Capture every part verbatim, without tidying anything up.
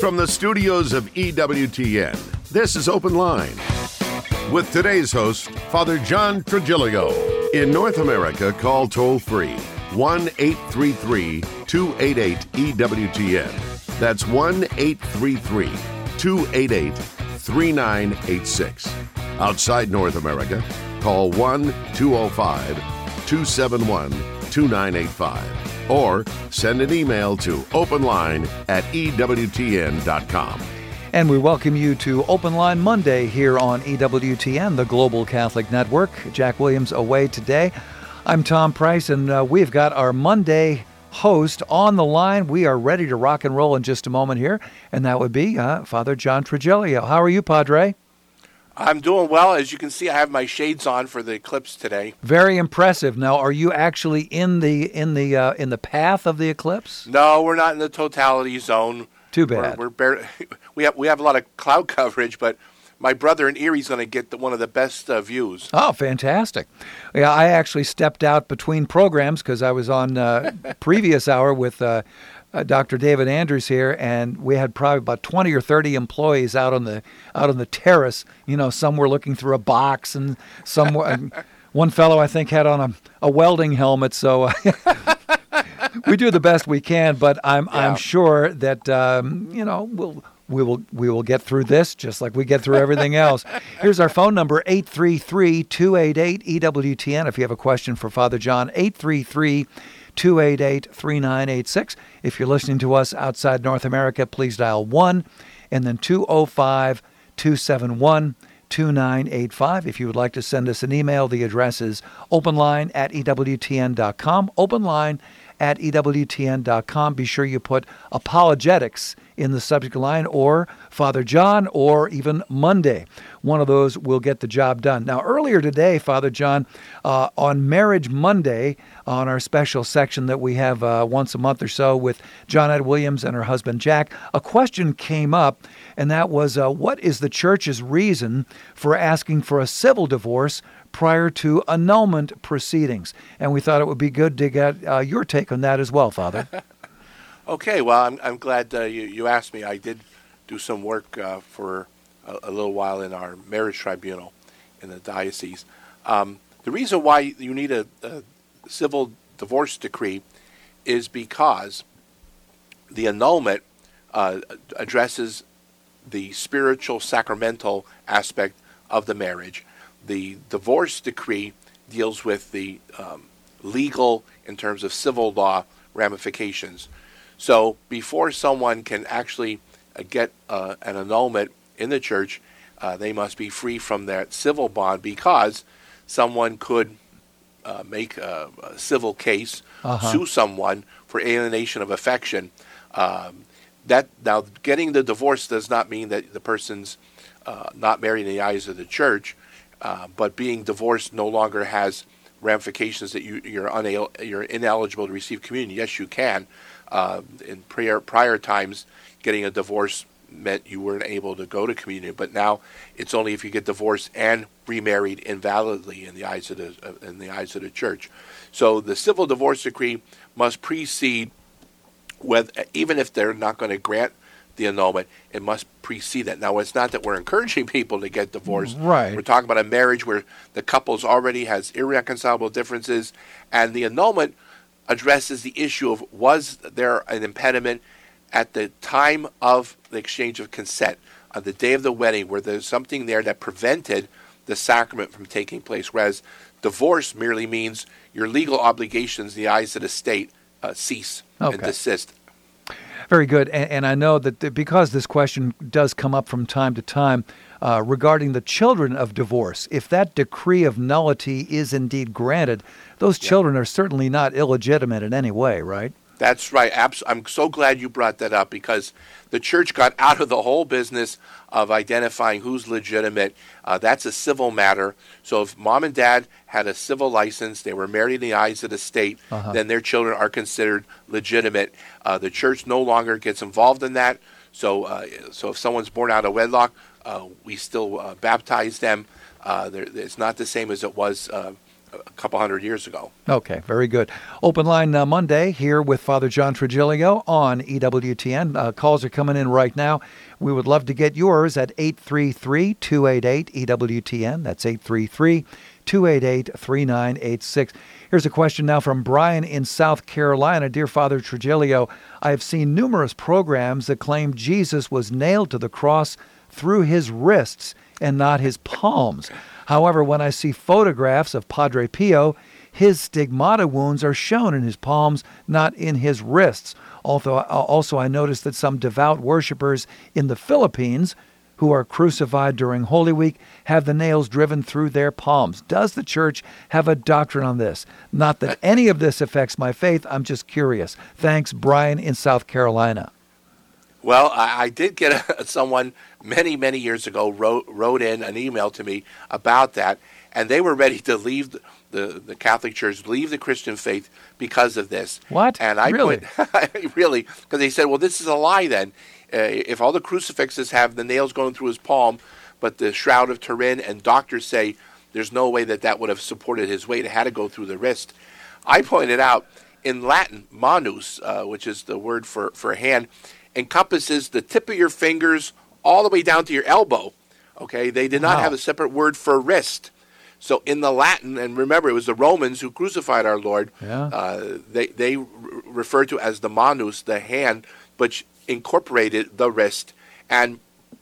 From the studios of E W T N, this is Open Line. With today's host, Father John Trigilio. In North America, call toll-free one eight three three, two eight eight, E W T N. That's one eight three three, two eight eight, three nine eight six. Outside North America, call one two oh five, two seven one, two nine eight five. Or send an email to openline at E W T N dot com. And we welcome you to Open Line Monday here on E W T N, the Global Catholic Network. Jack Williams away today. I'm Tom Price, and uh, we've got our Monday host on the line. We are ready to rock and roll in just a moment here, and that would be uh, Father John Trigilio. How are you, Padre? I'm doing well. As you can see, I have my shades on for the eclipse today. Very impressive. Now, are you actually in the in the uh, in the path of the eclipse? No, we're not in the totality zone. Too bad. We're, we're bare, we have we have a lot of cloud coverage, but my brother in Erie's going to get the, one of the best uh, views. Oh, fantastic! Yeah, I actually stepped out between programs because I was on uh, previous hour with. Uh, Uh, Doctor David Andrews here, and we had probably about twenty or thirty employees out on the out on the terrace. You know, some were looking through a box, and some and one fellow I think had on a, a welding helmet. So we do the best we can, but I'm yeah. I'm sure that um, you know we'll. We will we will get through this just like we get through everything else. Here's our phone number, eight three three, two eight eight, E W T N. If you have a question for Father John, eight three three, two eight eight, three nine eight six. If you're listening to us outside North America, please dial one and then two oh five, two seven one, two nine eight five. If you would like to send us an email, the address is openline at E W T N dot com, openline at E W T N dot com. Be sure you put apologetics in the subject line, or Father John, or even Monday. One of those will get the job done. Now, earlier today, Father John, uh, on Marriage Monday, on our special section that we have uh, once a month or so with Johnette Williams and her husband Jack, a question came up, and that was, uh, what is the church's reason for asking for a civil divorce prior to annulment proceedings? And we thought it would be good to get uh, your take on that as well, Father. Okay, well, I'm I'm glad uh, you, you asked me. I did do some work uh, for a, a little while in our marriage tribunal in the diocese. Um, the reason why you need a, a civil divorce decree is because the annulment uh, addresses the spiritual sacramental aspect of the marriage. The divorce decree deals with the um, legal, in terms of civil law, ramifications. So before someone can actually uh, get uh, an annulment in the church, uh, they must be free from that civil bond, because someone could uh, make a, a civil case, uh-huh. sue someone for alienation of affection. Um, that now, getting the divorce does not mean that the person's uh, not married in the eyes of the church, uh, but being divorced no longer has ramifications that you, you're, unal- you're ineligible to receive communion. Yes, you can. Uh, in prior, prior times, getting a divorce meant you weren't able to go to communion, but now it's only if you get divorced and remarried invalidly in the eyes of the uh, in the eyes of the church. So the civil divorce decree must precede, whether, even if they're not going to grant the annulment, it must precede that. Now, it's not that we're encouraging people to get divorced. Right. We're talking about a marriage where the couple's already has irreconcilable differences, and the annulment addresses the issue of, was there an impediment at the time of the exchange of consent, on the day of the wedding, where there's something there that prevented the sacrament from taking place, whereas divorce merely means your legal obligations in the eyes of the state uh, cease okay. and desist. Very good. And, and I know that the, because this question does come up from time to time uh, regarding the children of divorce, if that decree of nullity is indeed granted, those yeah. children are certainly not illegitimate in any way, right? That's right. Abs- I'm so glad you brought that up, because the church got out of the whole business of identifying who's legitimate. Uh, that's a civil matter. So if mom and dad had a civil license, they were married in the eyes of the state, uh-huh. then their children are considered legitimate. Uh, the church no longer gets involved in that. So, uh, so if someone's born out of wedlock, uh, we still uh, baptize them. Uh, it's not the same as it was uh, a couple hundred years ago. Okay, very good. Open line uh, Monday here with Father John Trigilio on E W T N. Uh, calls are coming in right now. We would love to get yours at eight three three, two eight eight, E W T N. That's eight three three, two eight eight, three nine eight six. Here's a question now from Brian in South Carolina. Dear Father Trigilio, I have seen numerous programs that claim Jesus was nailed to the cross through his wrists and not his palms. However, when I see photographs of Padre Pio, his stigmata wounds are shown in his palms, not in his wrists. Although, also, I noticed that some devout worshipers in the Philippines who are crucified during Holy Week have the nails driven through their palms. Does the church have a doctrine on this? Not that any of this affects my faith. I'm just curious. Thanks, Brian in South Carolina. Well, I, I did get a, someone many, many years ago wrote wrote in an email to me about that, and they were ready to leave the, the, the Catholic Church, leave the Christian faith because of this. What? And I really? put really because they said, well, this is a lie. Then, uh, if all the crucifixes have the nails going through his palm, but the Shroud of Turin and doctors say there's no way that that would have supported his weight; it had to go through the wrist. I pointed out in Latin, manus, uh, which is the word for for hand, encompasses the tip of your fingers all the way down to your elbow. Okay, they did not Wow. have a separate word for wrist. So in the Latin, and remember, it was the Romans who crucified our Lord. Yeah. Uh, they they re- referred to as the manus, the hand, but incorporated the wrist. And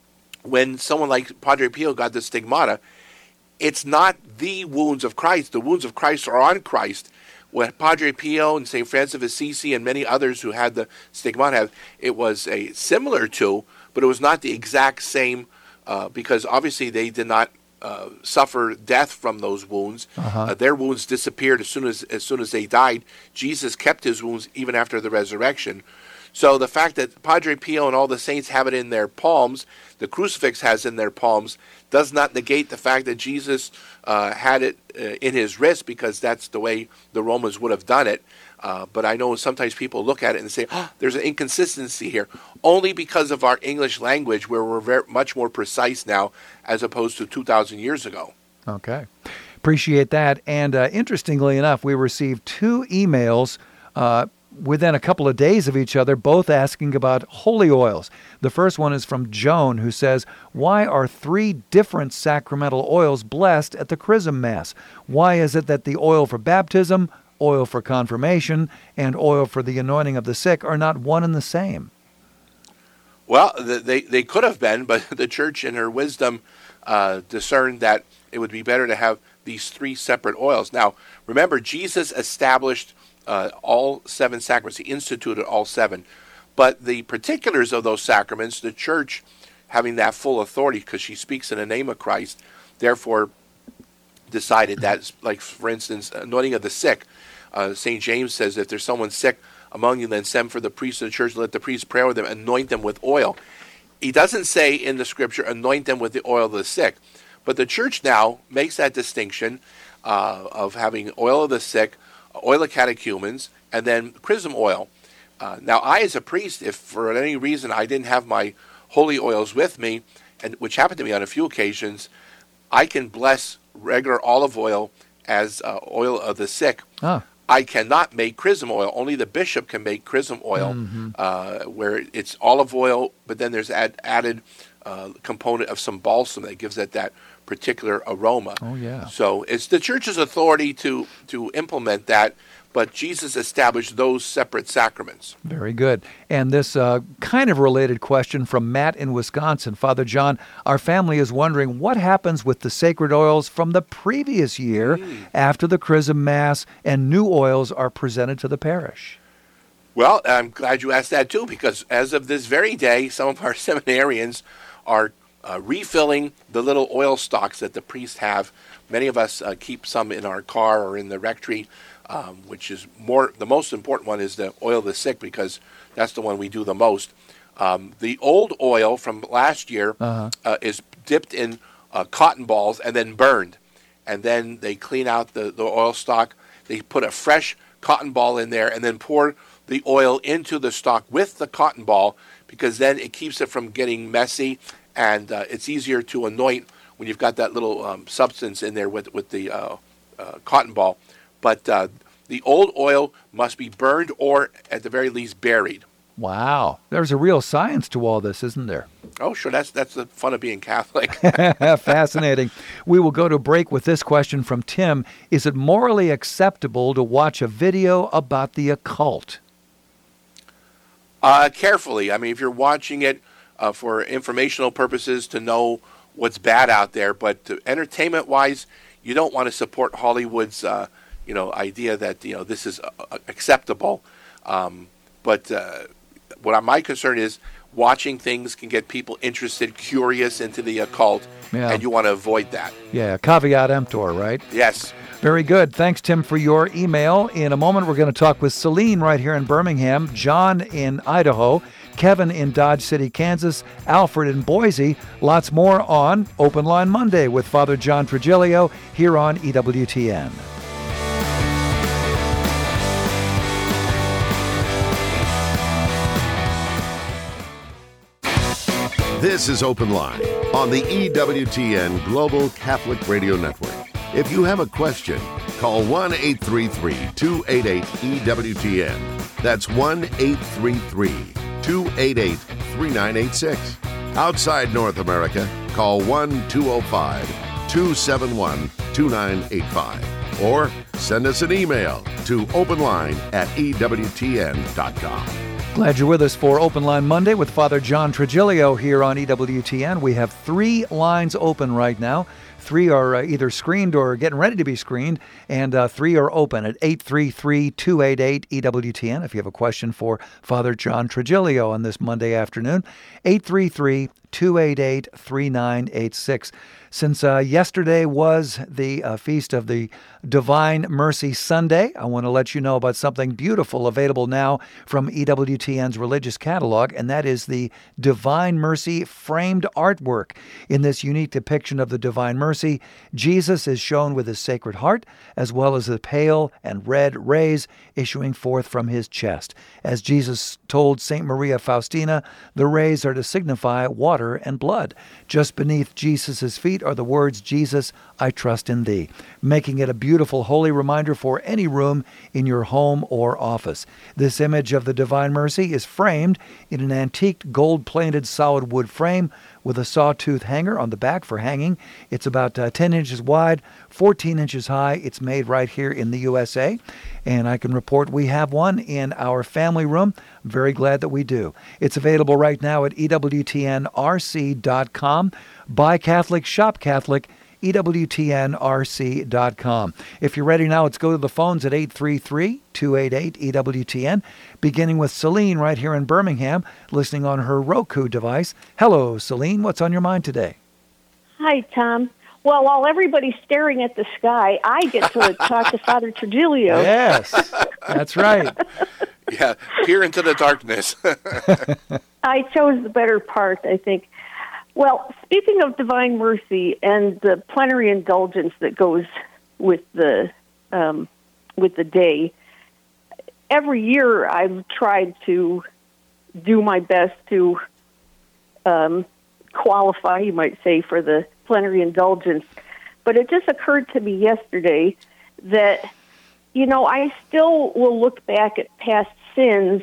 when someone like Padre Pio got the stigmata, it's not the wounds of Christ. The wounds of Christ are on Christ. What Padre Pio and Saint Francis of Assisi and many others who had the stigmata have, it was a similar to, but it was not the exact same, uh, because obviously they did not uh, suffer death from those wounds. Uh-huh. Uh, their wounds disappeared as soon as as soon as they died. Jesus kept his wounds even after the resurrection. So the fact that Padre Pio and all the saints have it in their palms, the crucifix has in their palms, does not negate the fact that Jesus uh, had it uh, in his wrist, because that's the way the Romans would have done it. Uh, but I know sometimes people look at it and say, oh, there's an inconsistency here, only because of our English language, where we're very, much more precise now as opposed to two thousand years ago. Okay. Appreciate that. And uh, interestingly enough, we received two emails uh, within a couple of days of each other, both asking about holy oils. The first one is from Joan, who says, why are three different sacramental oils blessed at the Chrism Mass? Why is it that the oil for baptism, oil for confirmation, and oil for the anointing of the sick are not one and the same? Well, they, they could have been, but the church in her wisdom uh, discerned that it would be better to have these three separate oils. Now, remember, Jesus established uh, all seven sacraments. He instituted all seven. But the particulars of those sacraments, the church having that full authority, because she speaks in the name of Christ, therefore decided that, like, for instance, anointing of the sick. Uh, Saint James says, if there's someone sick among you, then send for the priest of the church, let the priest pray with them, anoint them with oil. He doesn't say in the scripture, anoint them with the oil of the sick. But the church now makes that distinction uh, of having oil of the sick, oil of catechumens, and then chrism oil. Uh, now, I, as a priest, if for any reason I didn't have my holy oils with me, and which happened to me on a few occasions, I can bless regular olive oil as uh, oil of the sick. Ah. I cannot make chrism oil. Only the bishop can make chrism oil, mm-hmm. uh, where it's olive oil, but then there's add, added uh, component of some balsam that gives it that particular aroma. Oh, yeah. So it's the church's authority to, to implement that, but Jesus established those separate sacraments. Very good. And this uh, kind of related question from Matt in Wisconsin. Father John, our family is wondering what happens with the sacred oils from the previous year mm. after the Chrism Mass and new oils are presented to the parish. Well, I'm glad you asked that too, because as of this very day, some of our seminarians are uh, refilling the little oil stocks that the priests have. Many of us uh, keep some in our car or in the rectory. Um, which is more, the most important one is the oil of the sick, because that's the one we do the most. Um, the old oil from last year uh-huh. uh, is dipped in uh, cotton balls and then burned. And then they clean out the, the oil stock. They put a fresh cotton ball in there and then pour the oil into the stock with the cotton ball, because then it keeps it from getting messy, and uh, it's easier to anoint when you've got that little um, substance in there with, with the uh, uh, cotton ball, but uh, the old oil must be burned or, at the very least, buried. Wow. There's a real science to all this, isn't there? Oh, sure. That's that's the fun of being Catholic. Fascinating. We will go to break with this question from Tim. Is it morally acceptable to watch a video about the occult? Uh, carefully. I mean, if you're watching it uh, for informational purposes to know what's bad out there, but to, entertainment-wise, you don't want to support Hollywood's, uh, you know, idea that, you know, this is uh, acceptable. Um, but uh, what my concern is, watching things can get people interested, curious into the occult, yeah. and you want to avoid that. Yeah, caveat emptor, right? Yes. Very good. Thanks, Tim, for your email. In a moment, we're going to talk with Celine right here in Birmingham, John in Idaho, Kevin in Dodge City, Kansas, Alfred in Boise. Lots more on Open Line Monday with Father John Trigilio here on E W T N. This is Open Line on the E W T N Global Catholic Radio Network. If you have a question, call one eight three three, two eight eight, E W T N. That's one eight three three, two eight eight, three nine eight six. Outside North America, call one two zero five, two seven one, two nine eight five. Or send us an email to openline at E W T N dot com. Glad you're with us for Open Line Monday with Father John Trigilio here on E W T N. We have three lines open right now. Three are uh, either screened or getting ready to be screened, and uh, three are open at eight three three, two eight eight, E W T N. If you have a question for Father John Trigilio on this Monday afternoon, eight three three, two eight eight, three nine eight six. Since uh, yesterday was the uh, feast of the Divine Mercy Sunday, I want to let you know about something beautiful available now from E W T N's religious catalog, and that is the Divine Mercy framed artwork. In this unique depiction of the Divine Mercy, Jesus is shown with his Sacred Heart, as well as the pale and red rays issuing forth from his chest. As Jesus told Saint Maria Faustina, the rays are to signify water and blood. Just beneath Jesus' feet are the words, "Jesus, I trust in thee," making it a beautiful holy reminder for any room in your home or office. This image of the Divine Mercy is framed in an antique gold-plated solid wood frame with a sawtooth hanger on the back for hanging. It's about uh, ten inches wide, fourteen inches high. It's made right here in the U S A, and I can report we have one in our family room. I'm very glad that we do. It's available right now at E W T N R C dot com. Buy Catholic, shop Catholic, E W T N R C dot com. If you're ready now, let's go to the phones at eight three three, two eight eight, E W T N, beginning with Celine right here in Birmingham, listening on her Roku device. Hello, Celine. What's on your mind today? Hi, Tom. Well, while everybody's staring at the sky, I get to talk to Father Trigilio. Yes, that's right. Yeah, peer into the darkness. I chose the better part, I think. Well, speaking of Divine Mercy and the plenary indulgence that goes with the um, with the day, every year I've tried to do my best to um, qualify, you might say, for the plenary indulgence. But it just occurred to me yesterday that, you know, I still will look back at past sins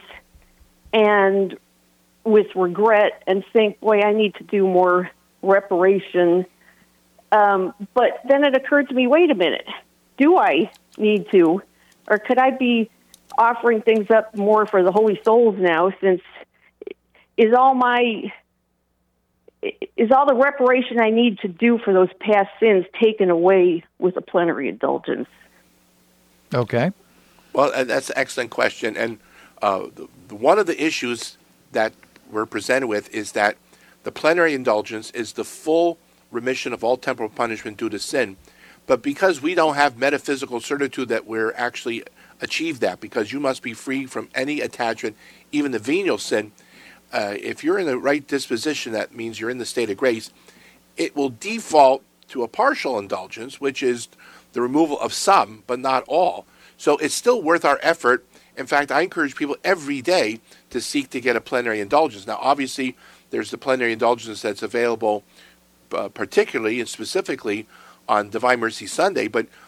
and with regret and think, boy, I need to do more reparation. Um, but then it occurred to me, wait a minute, do I need to? Or could I be offering things up more for the Holy Souls now, since is all my, is all the reparation I need to do for those past sins taken away with a plenary indulgence? Okay. Well, and that's an excellent question. And uh, the, the, one of the issues that we're presented with is that the plenary indulgence is the full remission of all temporal punishment due to sin. But because we don't have metaphysical certitude that we're actually achieved that, because you must be free from any attachment, even the venial sin, uh, if you're in the right disposition, that means you're in the state of grace, it will default to a partial indulgence, which is the removal of some, but not all. So it's still worth our effort. In fact, I encourage people every day to seek to get a plenary indulgence. Now, obviously, there's the plenary indulgence that's available uh, particularly and specifically on Divine Mercy Sunday, but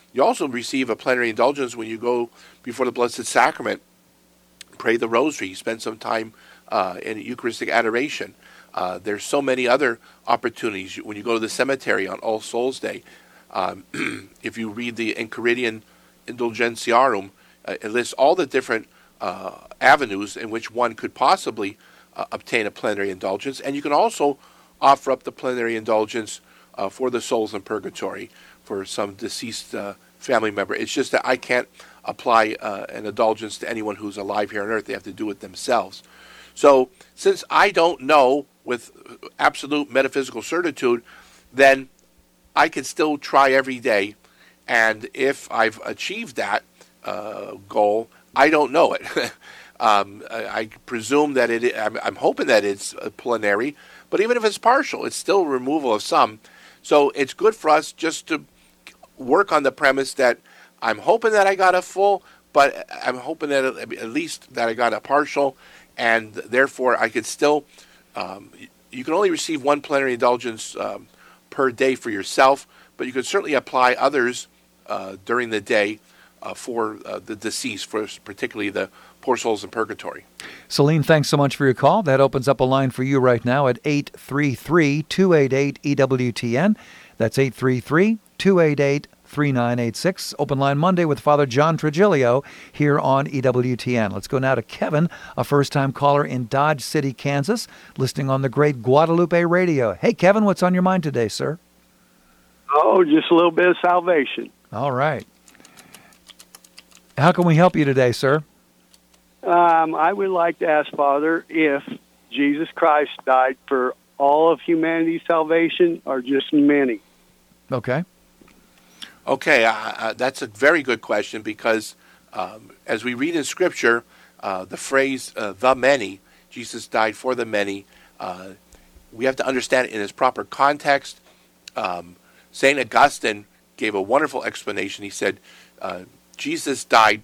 You also receive a plenary indulgence when you go before the Blessed Sacrament, pray the Rosary, spend some time uh, in Eucharistic adoration. Uh, there's so many other opportunities. When you go to the cemetery on All Souls Day, um, if you read the Enchiridion Indulgentiarum, uh, it lists all the different uh, avenues in which one could possibly uh, obtain a plenary indulgence. And you can also offer up the plenary indulgence uh, for the souls in purgatory for some deceased uh, family member. It's just that I can't apply uh, an indulgence to anyone who's alive here on earth. They have to do it themselves. So since I don't know with absolute metaphysical certitude, then I can still try every day. And if I've achieved that uh, goal, I don't know it. um, I, I presume that it, I'm, I'm hoping that it's plenary, but even if it's partial, it's still removal of some. So it's good for us just to work on the premise that I'm hoping that I got a full, but I'm hoping that at least that I got a partial, and therefore I could still, um, you can only receive one plenary indulgence um, per day for yourself, but you can certainly apply others uh, during the day uh, for uh, the deceased, for particularly the poor souls in purgatory. Celine, thanks so much for your call. That opens up a line for you right now at eight three three, two eight eight, E W T N. That's eight three three, two eight eight, three nine eight six. Open Line Monday with Father John Trigilio here on E W T N. Let's go now to Kevin, a first-time caller in Dodge City, Kansas, listening on the great Guadalupe radio. Hey, Kevin, what's on your mind today, sir? Oh, just a little bit of salvation. All right. How can we help you today, sir? Um, I would like to ask, Father, if Jesus Christ died for all of humanity's salvation or just many? Okay. Okay, uh, uh, that's a very good question because um, as we read in Scripture, uh, the phrase uh, the many, Jesus died for the many, uh, we have to understand it in its proper context. Um, Saint Augustine gave a wonderful explanation. He said, uh, Jesus died,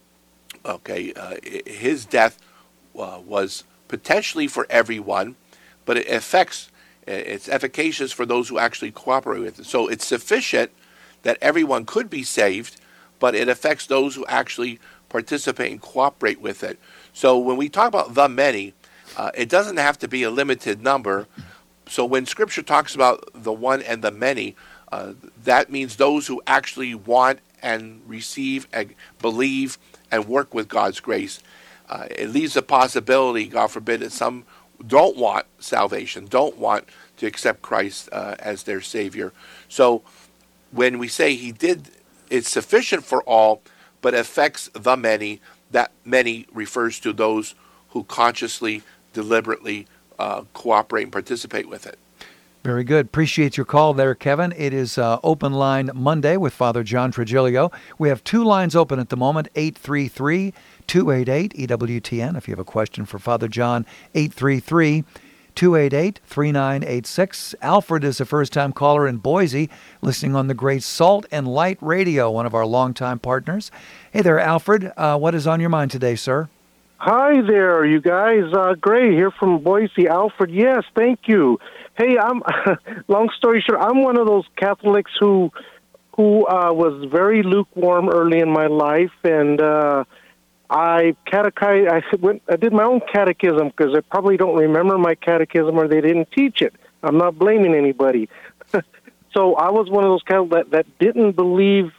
okay, uh, his death uh, was potentially for everyone, but it affects, it's efficacious for those who actually cooperate with it. So it's sufficient that everyone could be saved, but it affects those who actually participate and cooperate with it. So when we talk about the many, uh, it doesn't have to be a limited number. So when Scripture talks about the one and the many, uh, that means those who actually want and receive and believe and work with God's grace. Uh, it leaves a possibility, God forbid, that some don't want salvation, don't want to accept Christ uh, as their Savior. So when we say he did, it's sufficient for all, but affects the many, that many refers to those who consciously, deliberately uh, cooperate and participate with it. Very good. Appreciate your call there, Kevin. It is uh, Open Line Monday with Father John Trigilio. We have two lines open at the moment, eight three three, two eight eight, E W T N. If you have a question for Father John, eight three three, two eight eight, three nine eight six. Alfred is a first-time caller in Boise, listening on the great Salt and Light Radio, one of our longtime partners. Hey there, Alfred. Uh, what is on your mind today, sir? Hi there, you guys. Uh, Gray here from Boise. Alfred, yes, thank you. Hey, I'm. long story short, I'm one of those Catholics who who uh, was very lukewarm early in my life, and uh, I catechized. I went. I did my own catechism because I probably don't remember my catechism or they didn't teach it. I'm not blaming anybody. So I was one of those Catholics that, that didn't believe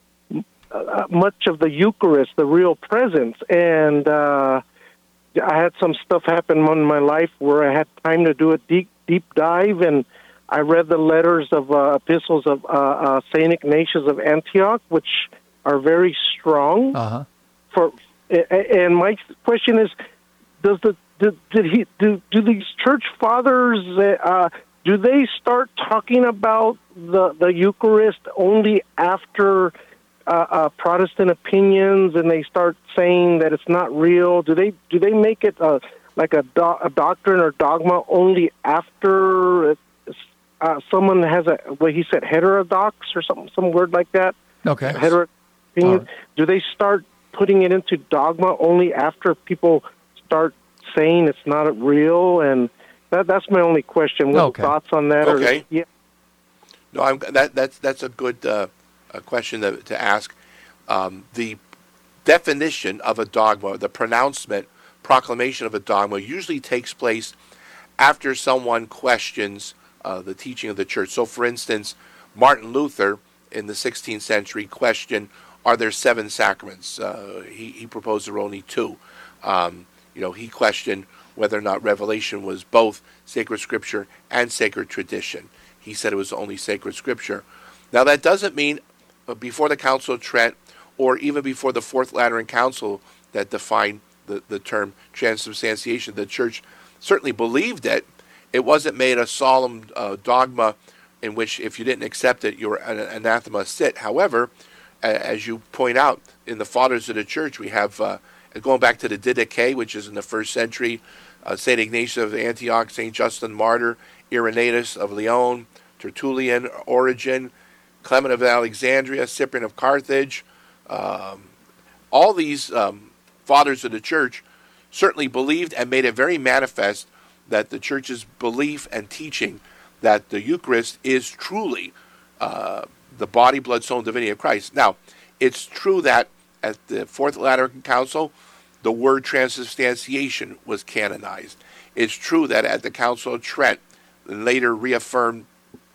uh, much of the Eucharist, the real presence, and uh, I had some stuff happen in my life where I had time to do a deep deep dive, and I read the letters of uh, epistles of uh, uh, Saint Ignatius of Antioch, which are very strong. Uh-huh. For and my question is, does the did, did he do do these church fathers uh, do they start talking about the the Eucharist only after uh, uh, Protestant opinions, and they start saying that it's not real? Do they do they make it a like a, do- a doctrine or dogma only after uh, someone has a, what he said, heterodox or something, some word like that? Okay. Heterodox opinion. Right. Do they start putting it into dogma only after people start saying it's not real? And that, that's my only question. What Okay. thoughts on that? Okay. Or, yeah. No, I'm, that that's that's a good uh, a question to, to ask. Um, the definition of a dogma, the pronouncement, proclamation of a dogma, usually takes place after someone questions uh, the teaching of the church. So, for instance, Martin Luther in the sixteenth century questioned, are there seven sacraments? Uh, he, he proposed there were only two. Um, you know, he questioned whether or not Revelation was both sacred scripture and sacred tradition. He said it was only sacred scripture. Now, that doesn't mean uh, before the Council of Trent or even before the Fourth Lateran Council that defined the, the term transubstantiation, the church certainly believed it. It wasn't made a solemn uh, dogma in which if you didn't accept it, you were an anathema sit. However, as you point out, in the Fathers of the Church, we have, uh, going back to the Didache, which is in the first century, uh, Saint Ignatius of Antioch, Saint Justin Martyr, Irenaeus of Lyon, Tertullian, Origen, Clement of Alexandria, Cyprian of Carthage. Um, all these um, Fathers of the Church certainly believed and made it very manifest that the Church's belief and teaching that the Eucharist is truly uh, the body, blood, soul, and divinity of Christ. Now, it's true that at the Fourth Lateran Council, the word transubstantiation was canonized. It's true that at the Council of Trent, later reaffirmed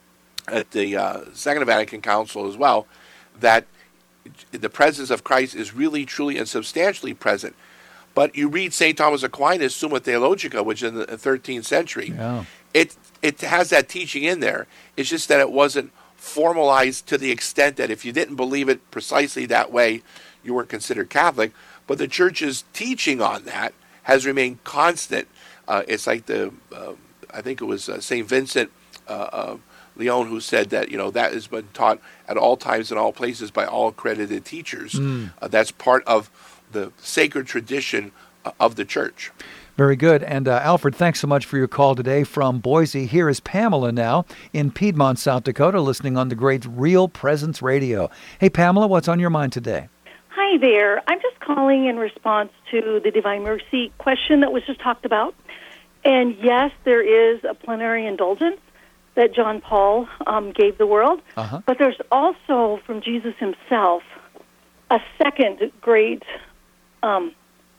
at the uh, Second Vatican Council as well, that the presence of Christ is really, truly, and substantially present. But you read Saint Thomas Aquinas' Summa Theologica, which is in the thirteenth century, Yeah. it it has that teaching in there. It's just that it wasn't formalized to the extent that if you didn't believe it precisely that way, you weren't considered Catholic. But the Church's teaching on that has remained constant. Uh, it's like the, uh, I think it was uh, Saint Vincent uh, uh, Leon who said that, you know, that has been taught at all times and all places by all accredited teachers. Mm. Uh, that's part of the sacred tradition uh, of the Church. Very good. And uh, Alfred, thanks so much for your call today from Boise. Here is Pamela now in Piedmont, South Dakota, listening on the great Real Presence Radio. Hey, Pamela, what's on your mind today? Hi there. I'm just calling in response to the Divine Mercy question that was just talked about. And yes, there is a plenary indulgence that John Paul um, gave the world. Uh-huh. But there's also, from Jesus himself, a second great, um,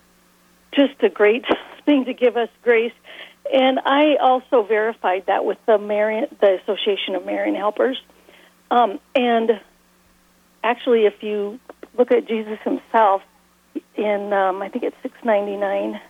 just a great thing to give us grace. And I also verified that with the Marian, the Association of Marian Helpers. Um, and actually, if you look at Jesus himself in, um, I think it's six ninety-nine,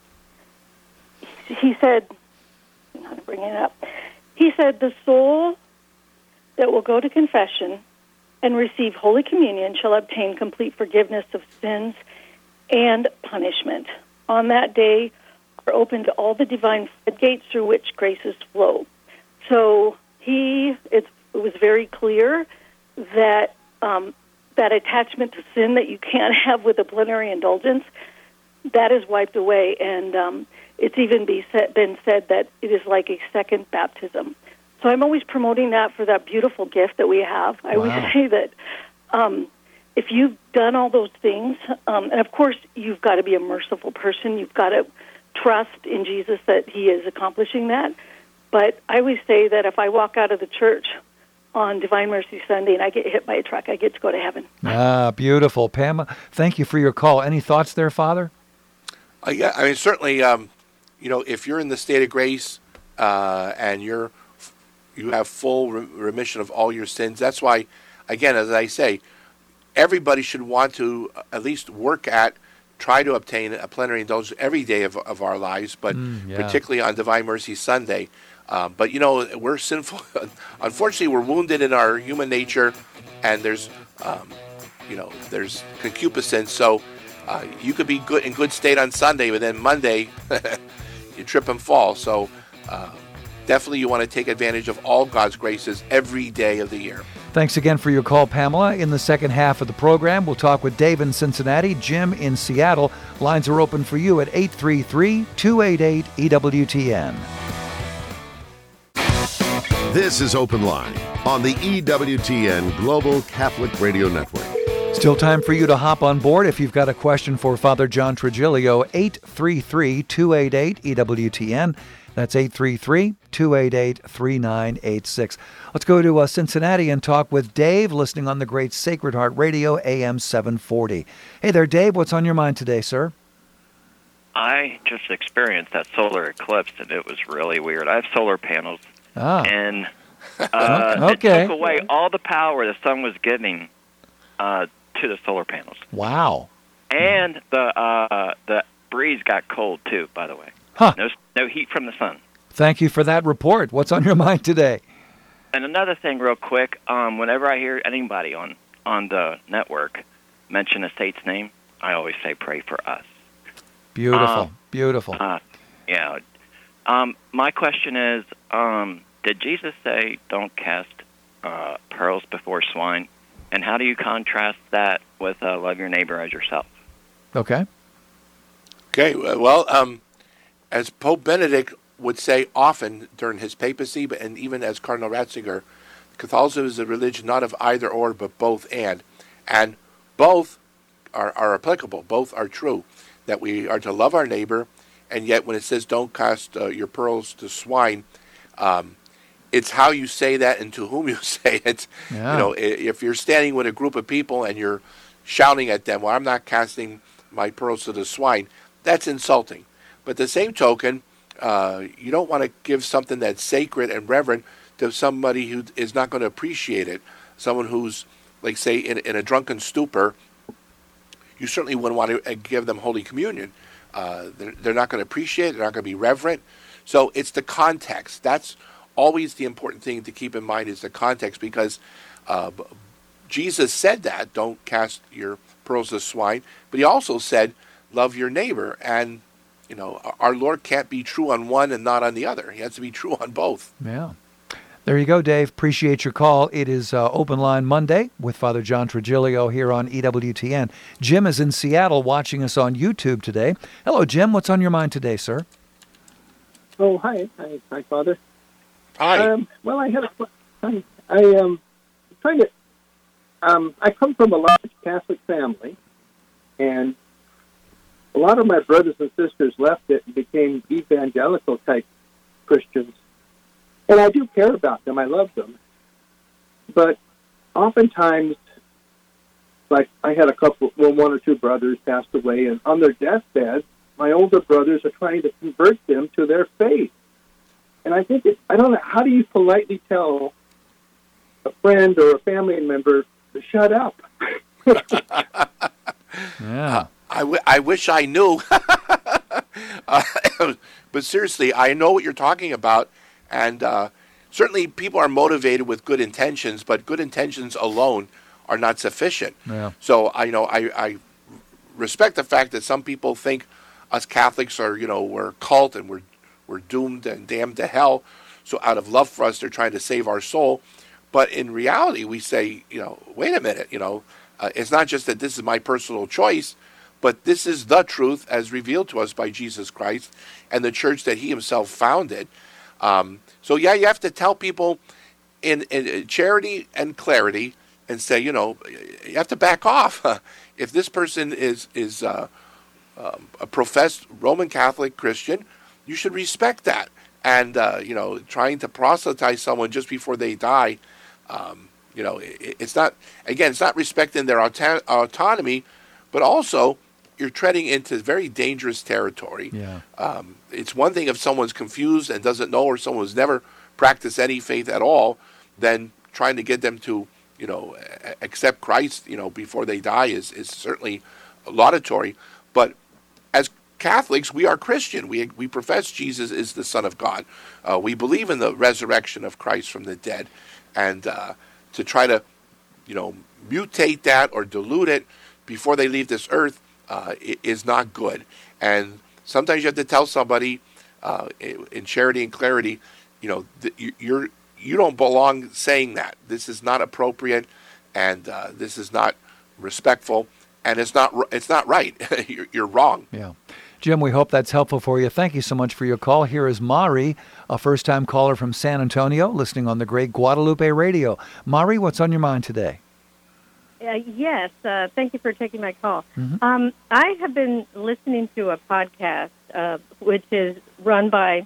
he said, I'm not bringing it up, he said, the soul that will go to confession and receive Holy Communion shall obtain complete forgiveness of sins and punishment. On that day are open to all the divine floodgates through which graces flow. So he, it, it was very clear that um, that attachment to sin that you can't have with a plenary indulgence, that is wiped away. And um, it's even be said, been said that it is like a second baptism. So I'm always promoting that for that beautiful gift that we have. I Wow. always say that um, if you've done all those things, um, and of course you've got to be a merciful person, you've got to trust in Jesus that he is accomplishing that. But I always say that if I walk out of the church on Divine Mercy Sunday and I get hit by a truck, I get to go to heaven. Ah, beautiful. Pam, thank you for your call. Any thoughts there, Father? Uh, yeah, I mean, certainly, um, you know, if you're in the state of grace uh, and you're you have full re- remission of all your sins, that's why, again, as I say, everybody should want to at least work at, try to obtain a plenary indulgence every day of, of our lives, but Mm, yeah. particularly on Divine Mercy Sunday. Um, but, you know, we're sinful. Unfortunately, we're wounded in our human nature, and there's, um, you know, there's concupiscence. So uh, you could be good in good state on Sunday, but then Monday you trip and fall. So uh, definitely you want to take advantage of all God's graces every day of the year. Thanks again for your call, Pamela. In the second half of the program, we'll talk with Dave in Cincinnati, Jim in Seattle. Lines are open for you at eight three three, two eight eight, E W T N. This is Open Line on the E W T N Global Catholic Radio Network. Still time for you to hop on board if you've got a question for Father John Trigilio, eight three three, two eight eight, E W T N. That's eight three three, two eight eight, three nine eight six. Let's go to uh, Cincinnati and talk with Dave, listening on the great Sacred Heart Radio, A M seven forty. Hey there, Dave. What's on your mind today, sir? I just experienced that solar eclipse, and it was really weird. I have solar panels, Ah. and uh, Okay. it took away all the power the sun was giving uh, to the solar panels. Wow. And the uh, the breeze got cold, too, by the way. Huh. No, no heat from the sun. Thank you for that report. What's on your mind today? And another thing real quick, um, whenever I hear anybody on, on the network mention a state's name, I always say pray for us. Beautiful. Um, Beautiful. Uh, yeah. Um, my question is, um, did Jesus say don't cast uh, pearls before swine? And how do you contrast that with uh, love your neighbor as yourself? Okay. Okay, well, um, as Pope Benedict would say often during his papacy, but and even as Cardinal Ratzinger, Catholicism is a religion not of either or, but both and. And both are, are applicable. Both are true, that we are to love our neighbor, and yet when it says don't cast uh, your pearls to swine, um, it's how you say that and to whom you say it. Yeah. You know, if you're standing with a group of people and you're shouting at them, well, I'm not casting my pearls to the swine, that's insulting. But the same token, uh, you don't want to give something that's sacred and reverent to somebody who is not going to appreciate it. Someone who's, like, say, in, in a drunken stupor, you certainly wouldn't want to give them Holy Communion. Uh, they're, they're not going to appreciate it. They're not going to be reverent. So it's the context. That's always the important thing to keep in mind, is the context, because uh, Jesus said that, don't cast your pearls to swine, but he also said, love your neighbor. And, you know, our Lord can't be true on one and not on the other. He has to be true on both. Yeah. There you go, Dave. Appreciate your call. It is uh, Open Line Monday with Father John Trigilio here on E W T N. Jim is in Seattle watching us on YouTube today. Hello, Jim. What's on your mind today, sir? Oh, hi. Hi, hi Father. Hi. Um, well, I had a hi. I um trying to um I come from a large Catholic family, and a lot of my brothers and sisters left it and became evangelical type Christians. And I do care about them. I love them. But oftentimes, like I had a couple, well, one or two brothers passed away, and on their deathbed, my older brothers are trying to convert them to their faith. And I think, it, I don't know, how do you politely tell a friend or a family member to shut up? Yeah. Uh, I, w- I wish I knew. uh, but seriously, I know what you're talking about. And uh, certainly people are motivated with good intentions, but good intentions alone are not sufficient. Yeah. So I you know I, I respect the fact that some people think us Catholics are, you know, we're a cult and we're we're doomed and damned to hell. So out of love for us, they're trying to save our soul. But in reality, we say, you know, wait a minute, you know, uh, it's not just that this is my personal choice, but this is the truth as revealed to us by Jesus Christ and the church that he himself founded. Um, so, yeah, you have to tell people in, in charity and clarity and say, you know, you have to back off. If this person is, is uh, um, a professed Roman Catholic Christian, you should respect that. And, uh, you know, trying to proselytize someone just before they die, um, you know, it, it's not, again, it's not respecting their auto- autonomy, but also you're treading into very dangerous territory. Yeah. Um, it's one thing if someone's confused and doesn't know, or someone who's never practiced any faith at all, then trying to get them to, you know, accept Christ, you know, before they die is, is certainly laudatory. But as Catholics, we are Christian. We we profess Jesus is the Son of God. Uh, we believe in the resurrection of Christ from the dead. And uh, to try to, you know, mutate that or dilute it before they leave this earth uh, is not good. And sometimes you have to tell somebody uh, in charity and clarity, you know, that you're you don't belong saying that. This is not appropriate, and uh, this is not respectful, and it's not it's not right. you're, you're wrong. Yeah. Jim, we hope that's helpful for you. Thank you so much for your call. Here is Mari, a first-time caller from San Antonio, listening on the great Guadalupe Radio. Mari, what's on your mind today? Uh, yes, uh, thank you for taking my call. Mm-hmm. Um, I have been listening to a podcast uh, which is run by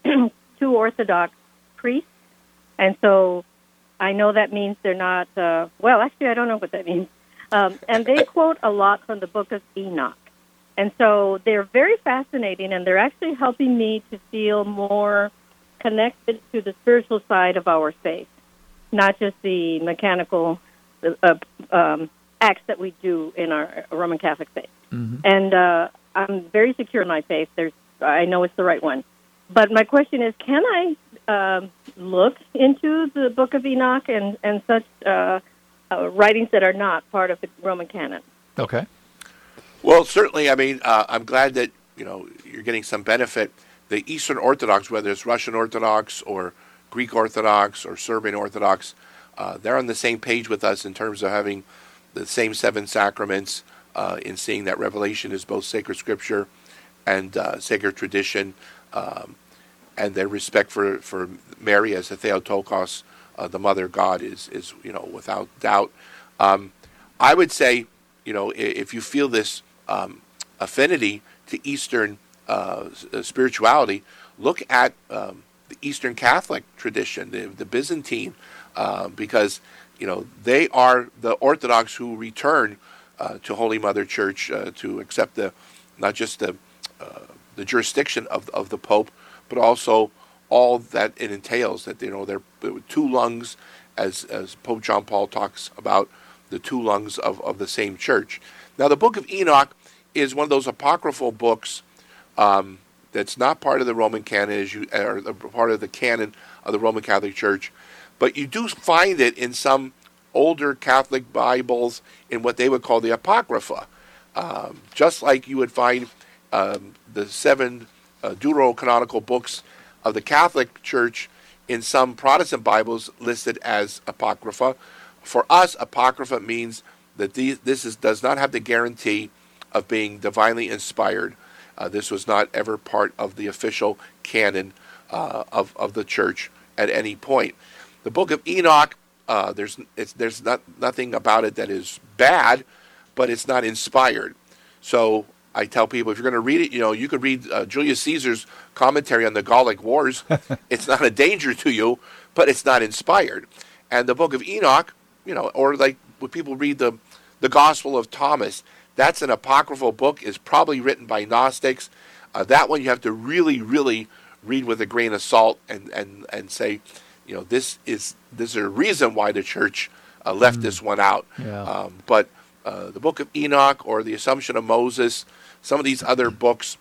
two Orthodox priests, and so I know that means they're not, uh, well, actually, I don't know what that means. Um, and they quote a lot from the book of Enoch. And so they're very fascinating, and they're actually helping me to feel more connected to the spiritual side of our faith, not just the mechanical uh, um, acts that we do in our Roman Catholic faith. Mm-hmm. And uh, I'm very secure in my faith. There's, I know it's the right one. But my question is, can I um, look into the Book of Enoch and, and such uh, uh, writings that are not part of the Roman canon? Okay. Well, certainly, I mean, uh, I'm glad that, you know, you're getting some benefit. The Eastern Orthodox, whether it's Russian Orthodox or Greek Orthodox or Serbian Orthodox, uh, they're on the same page with us in terms of having the same seven sacraments, uh, in seeing that Revelation is both sacred scripture and uh, sacred tradition, um, and their respect for, for Mary as a Theotokos, uh, the Mother of God, is, is you know, without doubt. Um, I would say, you know, if you feel this um, affinity to Eastern uh, spirituality, look at um, the Eastern Catholic tradition, the, the Byzantine, uh, because, you know, they are the Orthodox who return uh, to Holy Mother Church uh, to accept the, not just the uh, the jurisdiction of of the Pope, but also all that it entails. That, you know, they're two lungs, as as Pope John Paul talks about, the two lungs of, of the same church. Now, the Book of Enoch is one of those apocryphal books um, that's not part of the Roman canon, as you, or part of the canon of the Roman Catholic Church, but you do find it in some older Catholic Bibles in what they would call the Apocrypha, um, just like you would find um, the seven uh, deuterocanonical books of the Catholic Church in some Protestant Bibles listed as Apocrypha. For us, Apocrypha means that these, this is, does not have the guarantee of being divinely inspired. Uh, this was not ever part of the official canon uh, of, of the church at any point. The Book of Enoch, uh, there's it's, there's not nothing about it that is bad, but it's not inspired. So I tell people, if you're going to read it, you know, you could read uh, Julius Caesar's commentary on the Gallic Wars. It's not a danger to you, but it's not inspired. And the Book of Enoch, you know, or like when people read the the Gospel of Thomas, that's an apocryphal book, is probably written by Gnostics. Uh, that one you have to really, really read with a grain of salt and, and, and say, you know, this is this is a reason why the church uh, left mm. this one out. Yeah. Um, but uh, the Book of Enoch or the Assumption of Moses, some of these other books,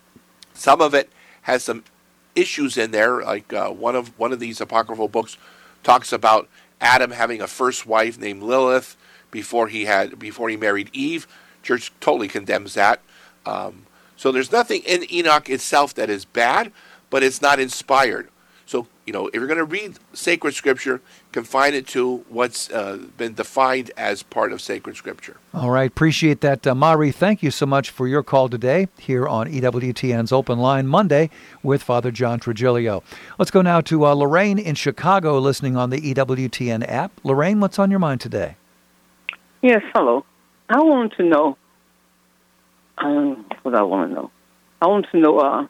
some of it has some issues in there. Like uh, one of one of these apocryphal books talks about Adam having a first wife named Lilith before he had before he married Eve. Church totally condemns that. Um, so there's nothing in Enoch itself that is bad, but it's not inspired. So, you know, if you're going to read sacred scripture, confine it to what's uh, been defined as part of sacred scripture. All right. Appreciate that. Uh, Mari, thank you so much for your call today here on E W T N's Open Line Monday with Father John Trigilio. Let's go now to uh, Lorraine in Chicago listening on the E W T N app. Lorraine, what's on your mind today? Yes, hello. I want to know, um, what I want to know. I want to know, uh,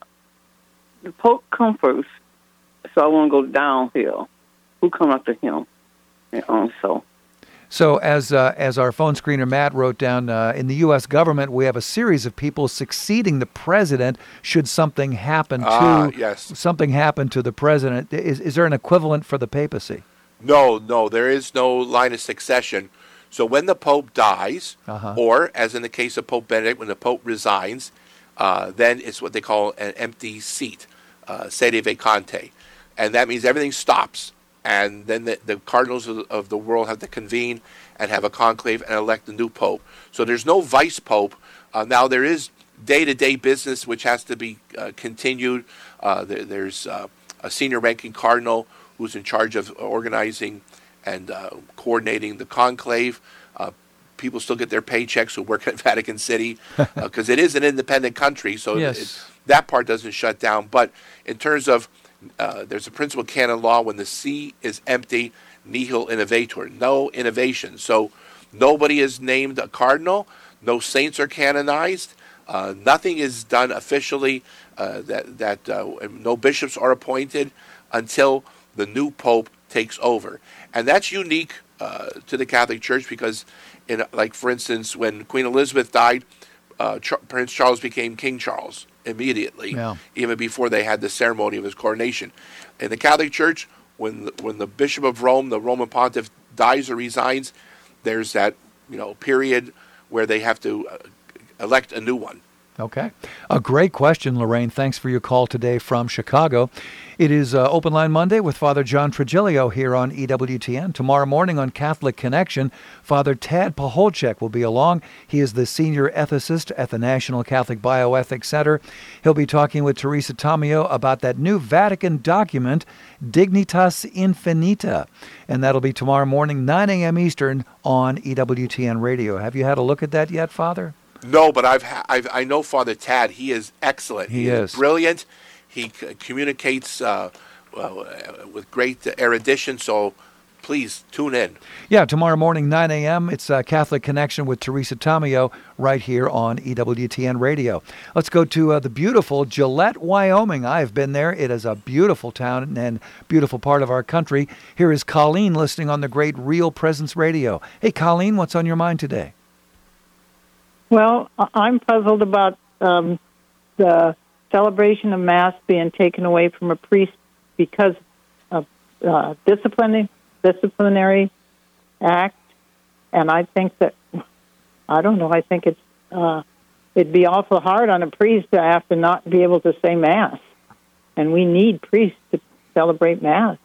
the Pope come first, so I want to go downhill. Who come after him? And um, so. So as uh, as our phone screener Matt wrote down, uh, in the U S government, we have a series of people succeeding the president should something happen to ah, yes. something happen to the president. Is is there an equivalent for the papacy? No, no, there is no line of succession. So when the Pope dies, uh-huh. or as in the case of Pope Benedict, when the Pope resigns, uh, then it's what they call an empty seat, uh, sede vacante. And that means everything stops. And then the, the cardinals of, of the world have to convene and have a conclave and elect a new Pope. So there's no vice Pope. Uh, now there is day-to-day business which has to be uh, continued. Uh, there, there's uh, a senior ranking cardinal who's in charge of organizing and uh, coordinating the conclave. Uh, people still get their paychecks who work at Vatican City because uh, it is an independent country, so yes. it, that part doesn't shut down. But in terms of, uh, there's a principle of canon law, when the see is empty, nihil innovator, no innovation. So nobody is named a cardinal, no saints are canonized, uh, nothing is done officially uh, that that uh, no bishops are appointed until the new pope takes over, and that's unique uh, to the Catholic Church because, in like for instance, when Queen Elizabeth died, uh, Ch- Prince Charles became King Charles immediately, Yeah. even before they had the ceremony of his coronation. In the Catholic Church, when the, when the Bishop of Rome, the Roman Pontiff, dies or resigns, there's that you know period where they have to uh, elect a new one. Okay. A great question, Lorraine. Thanks for your call today from Chicago. It is uh, Open Line Monday with Father John Trigilio here on E W T N. Tomorrow morning on Catholic Connection, Father Tad Paholchek will be along. He is the senior ethicist at the National Catholic Bioethics Center. He'll be talking with Teresa Tomeo about that new Vatican document, Dignitas Infinita. And that'll be tomorrow morning, nine a.m. Eastern on E W T N Radio. Have you had a look at that yet, Father? No, but I've, ha- I've I know Father Tad. He is excellent. He He, is. brilliant. He c- communicates uh, well, uh, with great erudition. So please tune in. Yeah, tomorrow morning, nine a.m., it's uh, Catholic Connection with Teresa Tomeo right here on E W T N Radio. Let's go to uh, the beautiful Gillette, Wyoming. I've been there. It is a beautiful town and beautiful part of our country. Here is Colleen listening on the great Real Presence Radio. Hey, Colleen, what's on your mind today? Well, I- I'm puzzled about um, the celebration of Mass being taken away from a priest because of uh, disciplining, disciplinary act, and I think that, I don't know, I think it's uh, it'd be awful hard on a priest to have to not be able to say Mass, and we need priests to celebrate Mass.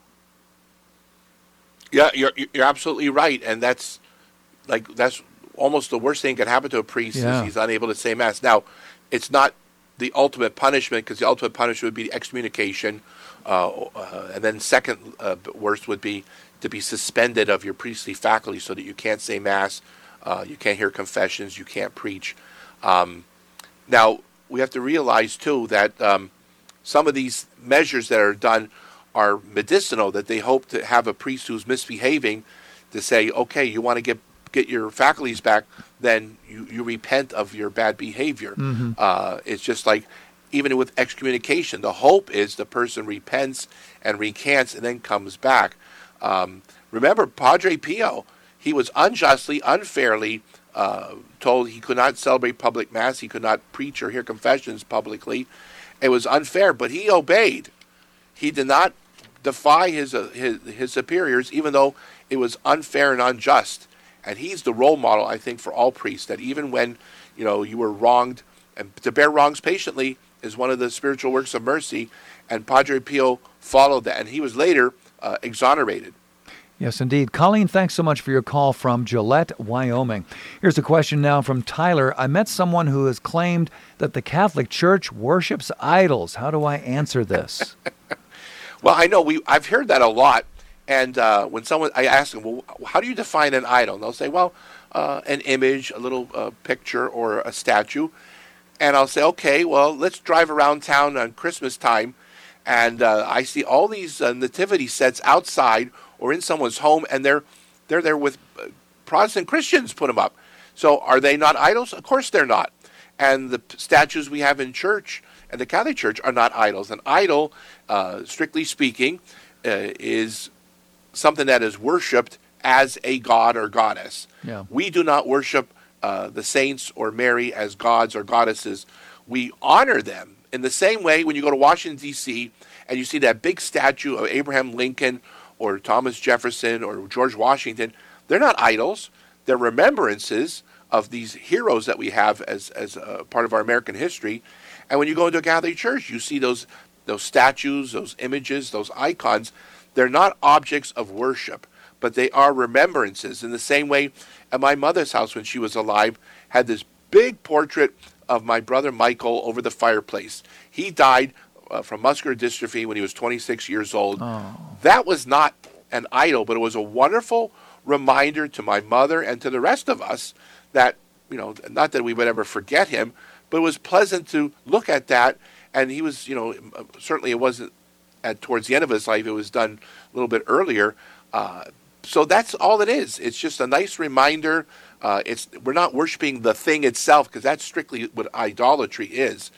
Yeah, you're you're absolutely right, and that's like that's almost the worst thing that could happen to a priest Yeah. is he's unable to say Mass. Now, it's not the ultimate punishment because the ultimate punishment would be excommunication, uh, uh, and then second uh, worst would be to be suspended of your priestly faculty so that you can't say Mass, uh, you can't hear confessions, you can't preach. Um, now, we have to realize, too, that um, some of these measures that are done are medicinal, that they hope to have a priest who's misbehaving to say, okay, you want to get get your faculties back, then you, you repent of your bad behavior. Mhm. Uh, it's just like, even with excommunication, the hope is the person repents and recants and then comes back. Um, remember, Padre Pio, he was unjustly, unfairly uh, told he could not celebrate public Mass, he could not preach or hear confessions publicly. It was unfair, but he obeyed. He did not defy his, uh, his, his superiors, even though it was unfair and unjust. And he's the role model, I think, for all priests, that even when, you know, you were wronged, and to bear wrongs patiently is one of the spiritual works of mercy, and Padre Pio followed that, and he was later uh, exonerated. Yes, indeed. Colleen, thanks so much for your call from Gillette, Wyoming. Here's a question now from Tyler. I met someone who has claimed that the Catholic Church worships idols. How do I answer this? Well, I know we I've heard that a lot. And uh, when someone, I ask them, well, how do you define an idol? And they'll say, well, uh, an image, a little uh, picture, or a statue. And I'll say, okay, well, let's drive around town on Christmas time. And uh, I see all these uh, nativity sets outside or in someone's home, and they're they're there with uh, Protestant Christians put them up. So are they not idols? Of course they're not. And the p- statues we have in church and the Catholic Church are not idols. An idol, uh, strictly speaking, uh, is something that is worshipped as a god or goddess. Yeah. We do not worship uh, the saints or Mary as gods or goddesses. We honor them in the same way when you go to Washington, D C, and you see that big statue of Abraham Lincoln or Thomas Jefferson or George Washington. They're not idols. They're remembrances of these heroes that we have as, as a part of our American history. And when you go into a Catholic Church, you see those those statues, those images, those icons. They're not objects of worship, but they are remembrances. In the same way, at my mother's house when she was alive, had this big portrait of my brother Michael over the fireplace. He died uh, from muscular dystrophy when he was twenty-six years old. Oh. That was not an idol, but it was a wonderful reminder to my mother and to the rest of us that, you know, not that we would ever forget him, but it was pleasant to look at that. And he was, you know, certainly it wasn't at towards the end of his life. It was done a little bit earlier. Uh, so that's all it is. It's just a nice reminder. Uh, it's we're not worshiping the thing itself, because that's strictly what idolatry is.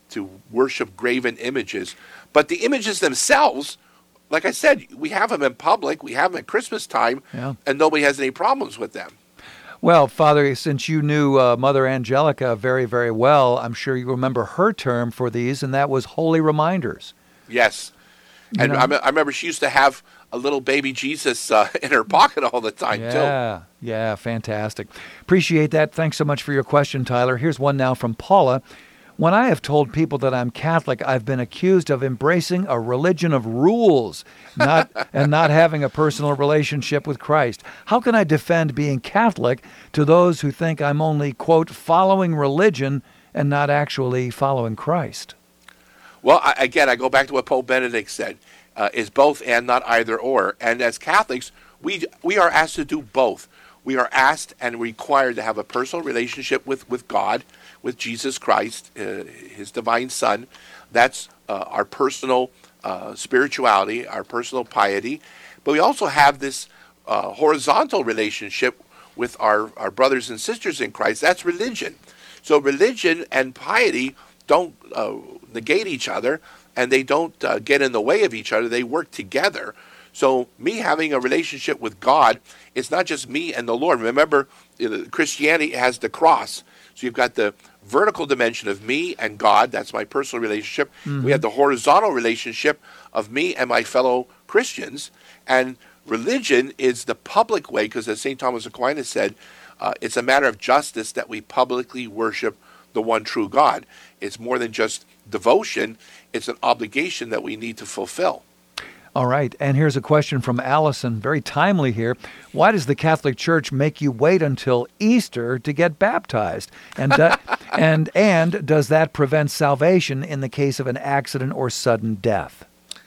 to worship graven images. But the images themselves, like I said, we have them in public, we have them at Christmas time, yeah. and nobody has any problems with them. Well, Father, since you knew uh, Mother Angelica very, very well, I'm sure you remember her term for these, and that was holy reminders. Yes. You and know? I, I remember she used to have a little baby Jesus uh, in her pocket all the time, yeah, too. Yeah, yeah, fantastic. Appreciate that. Thanks so much for your question, Tyler. Here's one now from Paula. When I have told people that I'm Catholic, I've been accused of embracing a religion of rules not and not having a personal relationship with Christ. How can I defend being Catholic to those who think I'm only, quote, following religion and not actually following Christ? Well, I, again, I go back to what Pope Benedict said. Uh, is both and not either or. And as Catholics, we we are asked to do both. We are asked and required to have a personal relationship with, with God, with Jesus Christ, uh, his divine Son. That's uh, our personal uh, spirituality, our personal piety. But we also have this uh, horizontal relationship with our, our brothers and sisters in Christ. That's religion. So religion and piety don't uh, negate each other, and they don't uh, get in the way of each other. They work together. So me having a relationship with God, it's not just me and the Lord. Remember, Christianity has the cross. So you've got the vertical dimension of me and God. That's my personal relationship. Mm-hmm. We have the horizontal relationship of me and my fellow Christians. And religion is the public way, because as Saint Thomas Aquinas said, uh, it's a matter of justice that we publicly worship the one true God. It's more than just devotion. It's an obligation that we need to fulfill. All right, and here's a question from Allison, very timely here. Why does the Catholic Church make you wait until Easter to get baptized? And do, and and does that prevent salvation in the case of an accident or sudden death?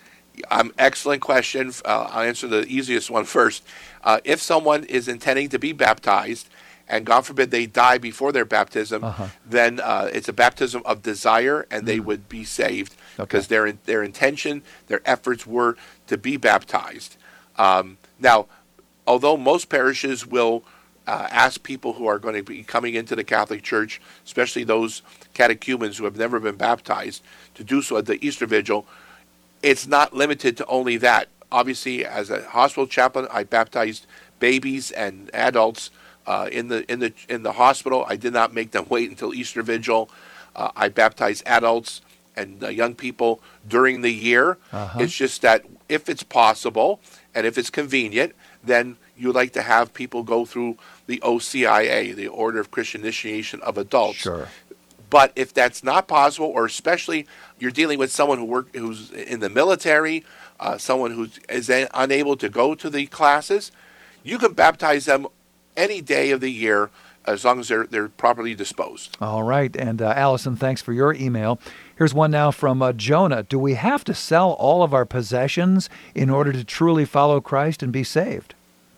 Um, excellent question. Uh, I'll answer the easiest one first. Uh, if someone is intending to be baptized, and God forbid they die before their baptism, uh-huh. then uh, it's a baptism of desire, and they mm. would be saved because okay. their their intention, their efforts were to be baptized. Um, now, although most parishes will uh, ask people who are going to be coming into the Catholic Church, especially those catechumens who have never been baptized, to do so at the Easter Vigil, it's not limited to only that. Obviously, as a hospital chaplain, I baptized babies and adults Uh, in the in the in the hospital. I did not make them wait until Easter Vigil. Uh, I baptize adults and uh, young people during the year. Uh-huh. It's just that if it's possible and if it's convenient, then you like to have people go through the O C I A, the Order of Christian Initiation of Adults. Sure. But if that's not possible, or especially you're dealing with someone who work who's in the military, uh, someone who is a- unable to go to the classes, you can baptize them any day of the year, as long as they're they're properly disposed. All right. And uh, Allison, thanks for your email. Here's one now from uh, Jonah. Do we have to sell all of our possessions in order to truly follow Christ and be saved?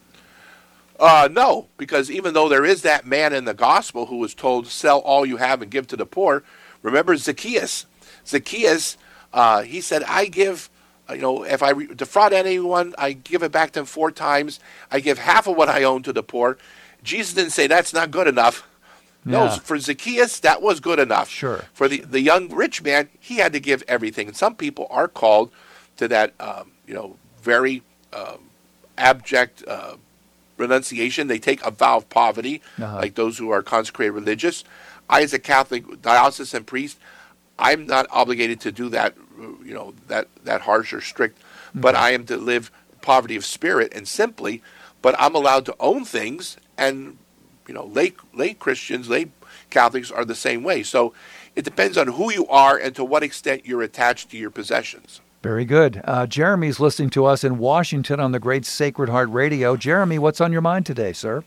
Uh, no, because even though there is that man in the gospel who was told, sell all you have and give to the poor, remember Zacchaeus. Zacchaeus, uh, he said, I give... You know, if I re- defraud anyone, I give it back to them four times. I give half of what I own to the poor. Jesus didn't say that's not good enough. No, yeah. For Zacchaeus, that was good enough. Sure. For the, the young rich man, he had to give everything. And some people are called to that, um, you know, very um, abject uh, renunciation. They take a vow of poverty, uh-huh. like those who are consecrated religious. I, as a Catholic diocesan priest, I'm not obligated to do that, you know, that, that harsh or strict, mm-hmm. but I am to live poverty of spirit and simply, but I'm allowed to own things, and, you know, lay, lay Christians, lay Catholics are the same way. So it depends on who you are and to what extent you're attached to your possessions. Very good. Uh, Jeremy's listening to us in Washington on the great Sacred Heart Radio. Jeremy, what's on your mind today, sir?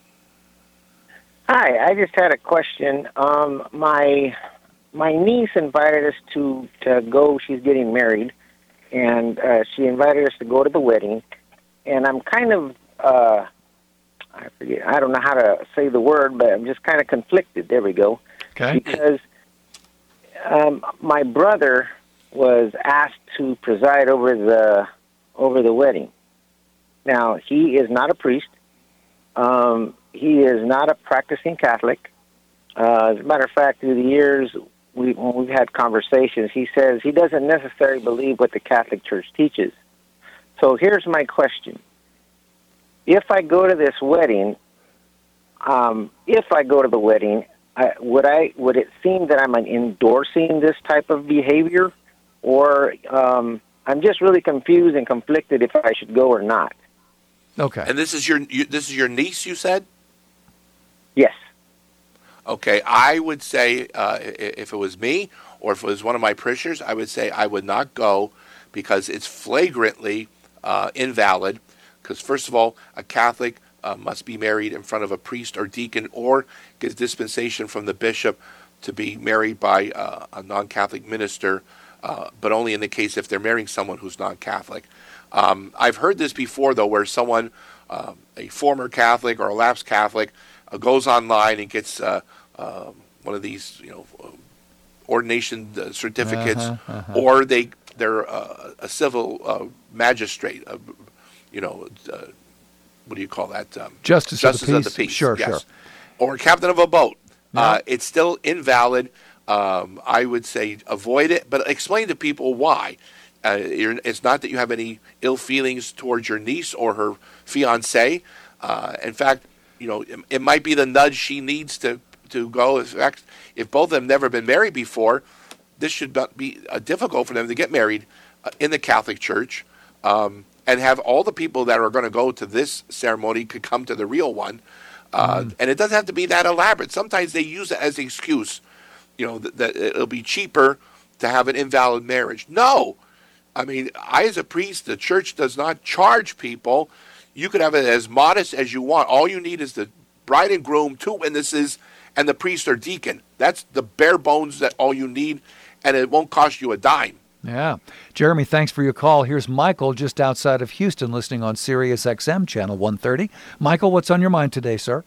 Hi, I just had a question. Um, my... My niece invited us to, to go. She's getting married, and uh, she invited us to go to the wedding. And I'm kind of, uh, I forget, I don't know how to say the word, but I'm just kind of conflicted. There we go. Okay. Because um, my brother was asked to preside over the over the wedding. Now, he is not a priest. Um, he is not a practicing Catholic. Uh, as a matter of fact, through the years, we when we've had conversations, he says he doesn't necessarily believe what the Catholic Church teaches. So here's my question: if I go to this wedding, um, if I go to the wedding, I, would I would it seem that I'm endorsing this type of behavior, or um, I'm just really confused and conflicted if I should go or not? Okay. And this is your you, this is your niece, you said? Yes. Okay, I would say uh, if it was me or if it was one of my parishioners, I would say I would not go because it's flagrantly uh, invalid. Because first of all, a Catholic uh, must be married in front of a priest or deacon or get dispensation from the bishop to be married by uh, a non-Catholic minister, uh, but only in the case if they're marrying someone who's non-Catholic. Um, I've heard this before, though, where someone, uh, a former Catholic or a lapsed Catholic, uh, goes online and gets uh, uh, one of these, you know, ordination uh, certificates, Uh-huh, uh-huh. or they they're uh, a civil uh, magistrate, uh, you know, uh, what do you call that? Um, Justice of the Justice of the peace. peace. Sure, yes. sure. Or captain of a boat. Yeah. Uh, it's still invalid. Um, I would say avoid it, but explain to people why. Uh, you're, it's not that you have any ill feelings towards your niece or her fiancé. Uh, in fact, you know, it, it might be the nudge she needs to, to go. In fact, if both of them never been married before, this should not be uh, difficult for them to get married uh, in the Catholic Church, um, and have all the people that are going to go to this ceremony could come to the real one. Uh, Mm. And it doesn't have to be that elaborate. Sometimes they use it as an excuse, you know, that, that it'll be cheaper to have an invalid marriage. No. I mean, I, as a priest, the church does not charge people. You could have it as modest as you want. All you need is the bride and groom, two witnesses, and the priest or deacon. That's the bare bones that all you need, and it won't cost you a dime. Yeah. Jeremy, thanks for your call. Here's Michael just outside of Houston listening on Sirius X M channel one thirty. Michael, what's on your mind today, sir?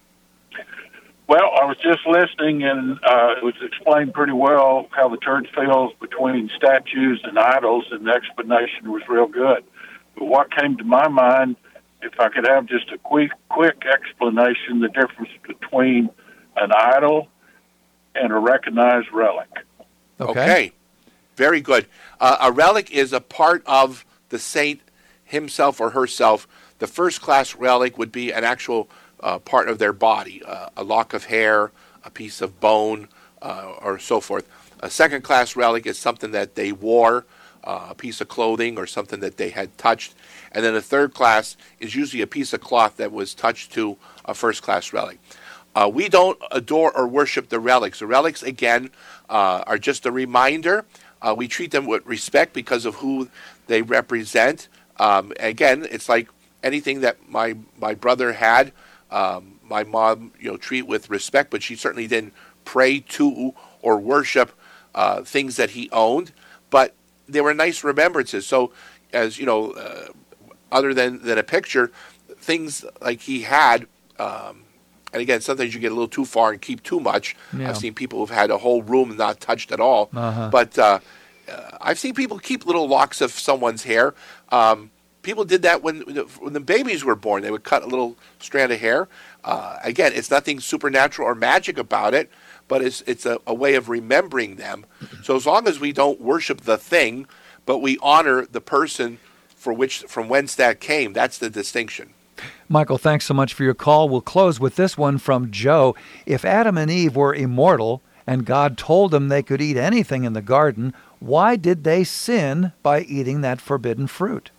Well, I was just listening, and uh, it was explained pretty well how the church feels between statues and idols, and the explanation was real good. But what came to my mind, if I could have just a quick, quick explanation, the difference between an idol and a recognized relic. Okay. Okay. Very good. Uh, a relic is a part of the saint himself or herself. The first-class relic would be an actual uh, part of their body, uh, a lock of hair, a piece of bone, uh, or so forth. A second-class relic is something that they wore, uh, a piece of clothing or something that they had touched. And then a third class is usually a piece of cloth that was touched to a first-class relic. Uh, we don't adore or worship the relics. The relics, again, uh, are just a reminder. Uh, we treat them with respect because of who they represent. Um, again, it's like anything that my my brother had. Um, my mom, you know, treat with respect, but she certainly didn't pray to or worship uh, things that he owned. But they were nice remembrances. So, as you know, uh, other than than a picture, things like he had. Um, And again, sometimes you get a little too far and keep too much. Yeah. I've seen people who've had a whole room not touched at all. Uh-huh. But uh, uh, I've seen people keep little locks of someone's hair. Um, people did that when, when the babies were born. They would cut a little strand of hair. Uh, again, it's nothing supernatural or magic about it, but it's it's a, a way of remembering them. So as long as we don't worship the thing, but we honor the person for which from whence that came, that's the distinction. Michael, thanks so much for your call. We'll close with this one from Joe. If Adam and Eve were immortal and God told them they could eat anything in the garden, why did they sin by eating that forbidden fruit?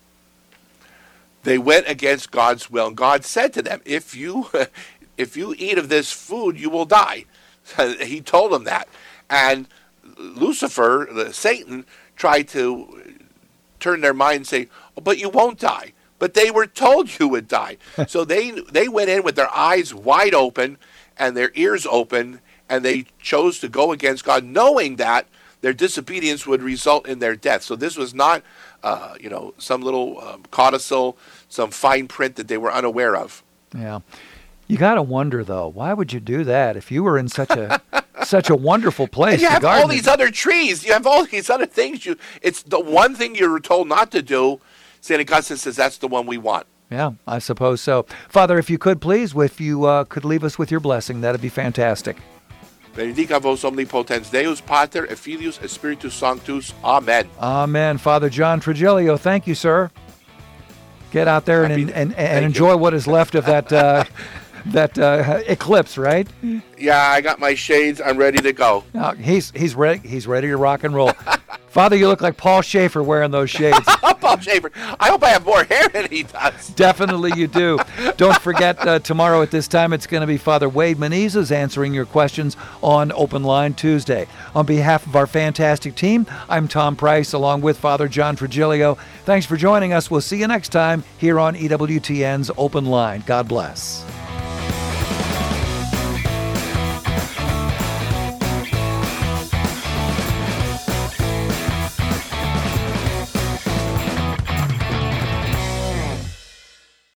They went against God's will. And God said to them, if you if you eat of this food, you will die. He told them that. And Lucifer, the Satan, tried to turn their mind and say, oh, but you won't die. But they were told you would die. So they they went in with their eyes wide open and their ears open, and they chose to go against God, knowing that their disobedience would result in their death. So this was not, uh, you know, some little um, codicil, some fine print that they were unaware of. Yeah. You got to wonder, though, why would you do that if you were in such a such a wonderful place? And you the have all garden these is- other trees. You have all these other things. You It's the one thing you're told not to do. Saint Augustine says that's the one we want. Yeah, I suppose so. Father, if you could please, if you uh, could leave us with your blessing, that'd be fantastic. Benedica vos omnipotens Deus, Pater, et Filius, et Spiritus Sanctus. Amen. Amen. Father John Trigilio, thank you, sir. Get out there and, and, and, and enjoy you. what is left of that uh, that uh, eclipse, right? Yeah, I got my shades. I'm ready to go. No, he's he's ready. He's ready to rock and roll. Father, you look like Paul Schaefer wearing those shades. Paul Schaefer. I hope I have more hair than he does. Definitely you do. Don't forget, uh, tomorrow at this time, it's going to be Father Wade Menezes answering your questions on Open Line Tuesday. On behalf of our fantastic team, I'm Tom Price, along with Father John Trigilio. Thanks for joining us. We'll see you next time here on E W T N's Open Line. God bless.